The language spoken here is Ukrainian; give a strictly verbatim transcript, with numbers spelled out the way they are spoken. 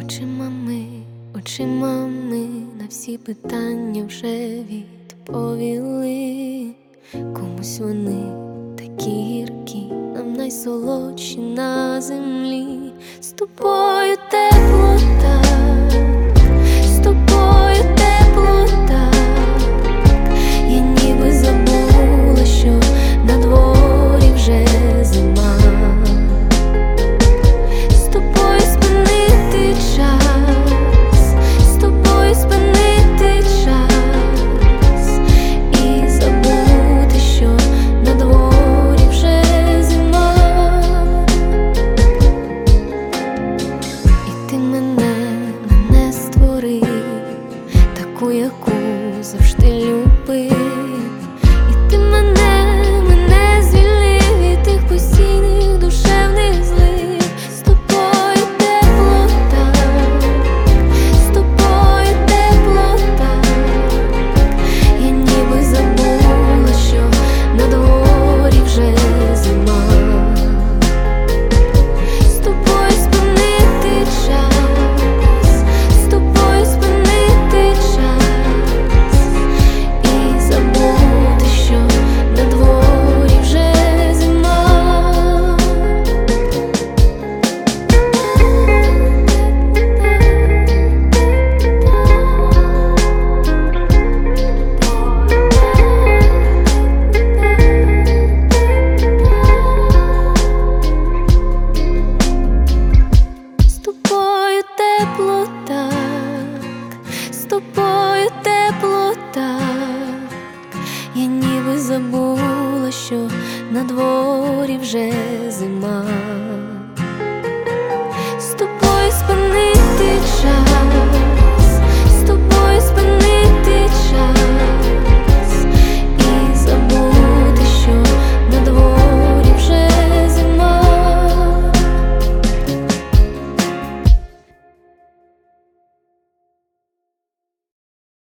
Очима ми, очима ми на всі питання вже відповіли. Комусь вони такі гіркі, нам найсолодші на землі. З тобою теплота, з тобою теплота. Я ніби забула, що на дворі вже зима. З тобою спинити час, з тобою спинити час і забути, що на дворі вже зима. І ти мене, мене створив, таку, яку завжди любив. І ти мене, мене звільнив від тих постійних душевних злив. З тобою теплота, з тобою теплота. Я ніби забула, що на дворі вже зима. З тобою спинити час, з тобою спинити час і забути, що на дворі вже зима. З тобою тепло так, з тобою тепло так. Я ніби забула, що на дворі вже зима.